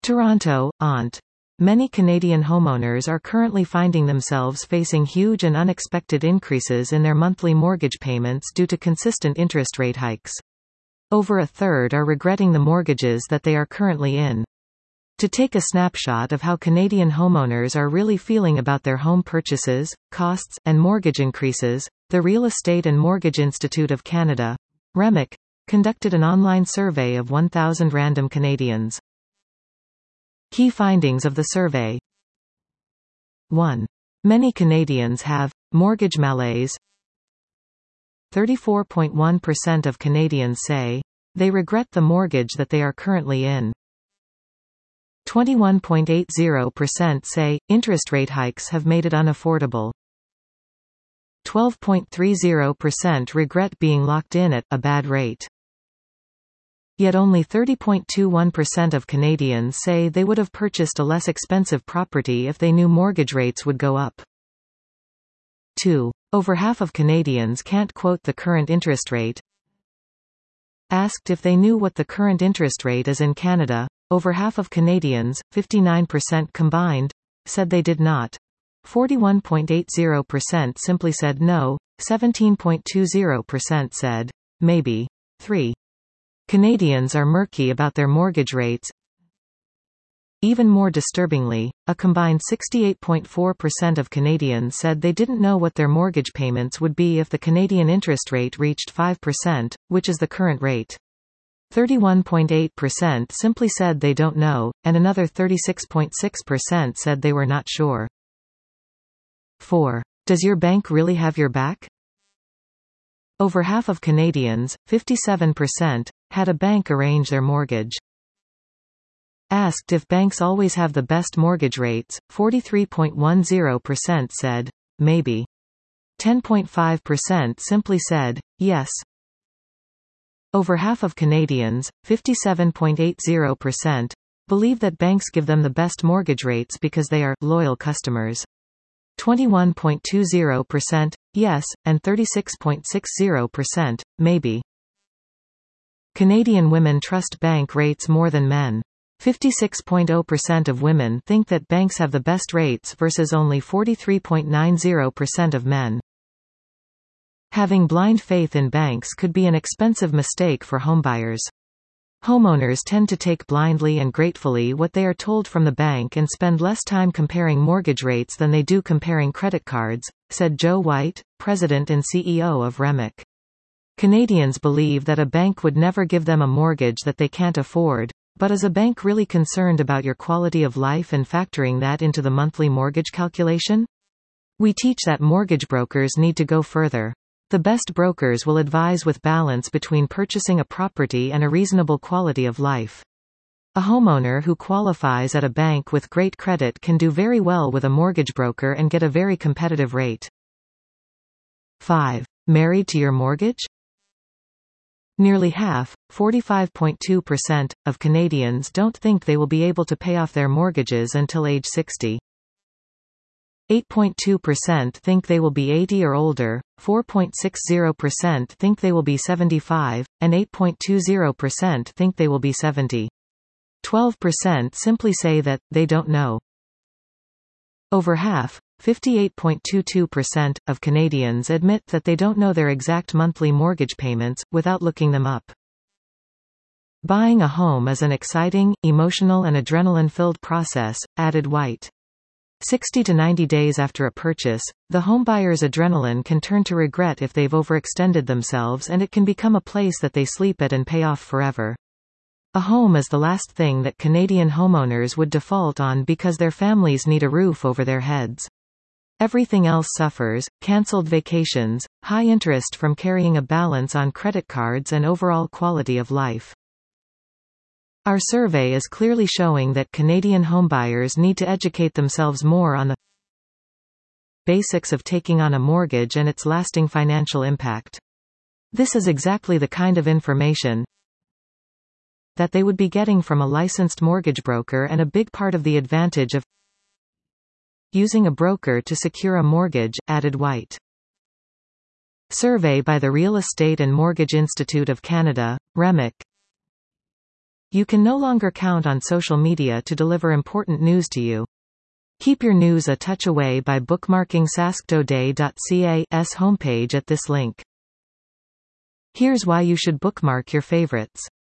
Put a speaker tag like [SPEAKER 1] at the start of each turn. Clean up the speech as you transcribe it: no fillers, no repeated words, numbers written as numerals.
[SPEAKER 1] Toronto, Ont. Many Canadian homeowners are currently finding themselves facing huge and unexpected increases in their monthly mortgage payments due to consistent interest rate hikes. Over a third are regretting the mortgages that they are currently in. To take a snapshot of how Canadian homeowners are really feeling about their home purchases, costs, and mortgage increases, the Real Estate and Mortgage Institute of Canada, REMIC, conducted an online survey of 1,000 random Canadians. Key findings of the survey. 1. Many Canadians have mortgage malaise. 34.1% of Canadians say they regret the mortgage that they are currently in. 21.80% say interest rate hikes have made it unaffordable. 12.30% regret being locked in at a bad rate. Yet only 30.21% of Canadians say they would have purchased a less expensive property if they knew mortgage rates would go up. 2. Over half of Canadians can't quote the current interest rate. Asked if they knew what the current interest rate is in Canada, over half of Canadians, 59% combined, said they did not. 41.80% simply said no, 17.20% said maybe. 3. Canadians are murky about their mortgage rates. Even more disturbingly, a combined 68.4% of Canadians said they didn't know what their mortgage payments would be if the Canadian interest rate reached 5%, which is the current rate. 31.8% simply said they don't know, and another 36.6% said they were not sure. 4. Does your bank really have your back? Over half of Canadians, 57%, had a bank arrange their mortgage. Asked if banks always have the best mortgage rates, 43.10% said, maybe. 10.5% simply said, yes. Over half of Canadians, 57.80%, believe that banks give them the best mortgage rates because they are loyal customers. 21.20%, yes, and 36.60%, maybe. Canadian women trust bank rates more than men. 56.0% of women think that banks have the best rates versus only 43.90% of men. Having blind faith in banks could be an expensive mistake for homebuyers. Homeowners tend to take blindly and gratefully what they are told from the bank and spend less time comparing mortgage rates than they do comparing credit cards, said Joe White, president and CEO of REMIC. Canadians believe that a bank would never give them a mortgage that they can't afford, but is a bank really concerned about your quality of life and factoring that into the monthly mortgage calculation? We teach that mortgage brokers need to go further. The best brokers will advise with balance between purchasing a property and a reasonable quality of life. A homeowner who qualifies at a bank with great credit can do very well with a mortgage broker and get a very competitive rate. 5. Married to your mortgage? Nearly half, 45.2%, of Canadians don't think they will be able to pay off their mortgages until age 60. 8.2% think they will be 80 or older, 4.60% think they will be 75, and 8.20% think they will be 70. 12% simply say that they don't know. Over half, 58.22%, of Canadians admit that they don't know their exact monthly mortgage payments, without looking them up. Buying a home is an exciting, emotional and adrenaline-filled process, added White. 60 to 90 days after a purchase, the homebuyer's adrenaline can turn to regret if they've overextended themselves, and it can become a place that they sleep at and pay off forever. A home is the last thing that Canadian homeowners would default on because their families need a roof over their heads. Everything else suffers: cancelled vacations, high interest from carrying a balance on credit cards, and overall quality of life. Our survey is clearly showing that Canadian homebuyers need to educate themselves more on the basics of taking on a mortgage and its lasting financial impact. This is exactly the kind of information that they would be getting from a licensed mortgage broker, and a big part of the advantage of using a broker to secure a mortgage, added White. Survey by the Real Estate and Mortgage Institute of Canada, REMIC. You can no longer count on social media to deliver important news to you. Keep your news a touch away by bookmarking sasktoday.ca's homepage at this link. Here's why you should bookmark your favorites.